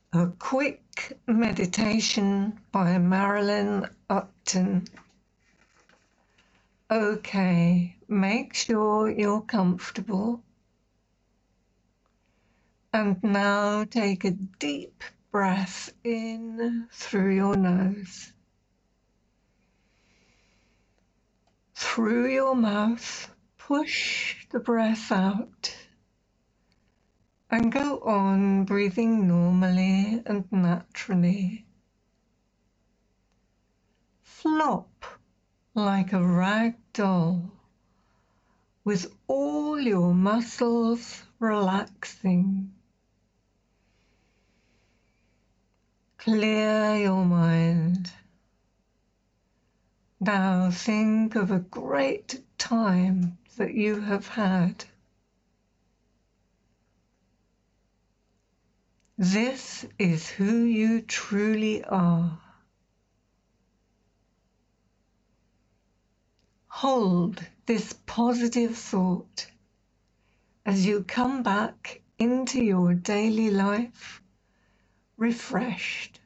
A quick meditation by Marilyn Upton. Okay, make sure you're comfortable. And now take a deep breath in through your nose. Through your mouth, push the breath out. And go on breathing normally and naturally. Flop like a rag doll, with all your muscles relaxing. Clear your mind. Now think of a great time that you have had. This is who you truly are. Hold this positive thought as you come back into your daily life refreshed.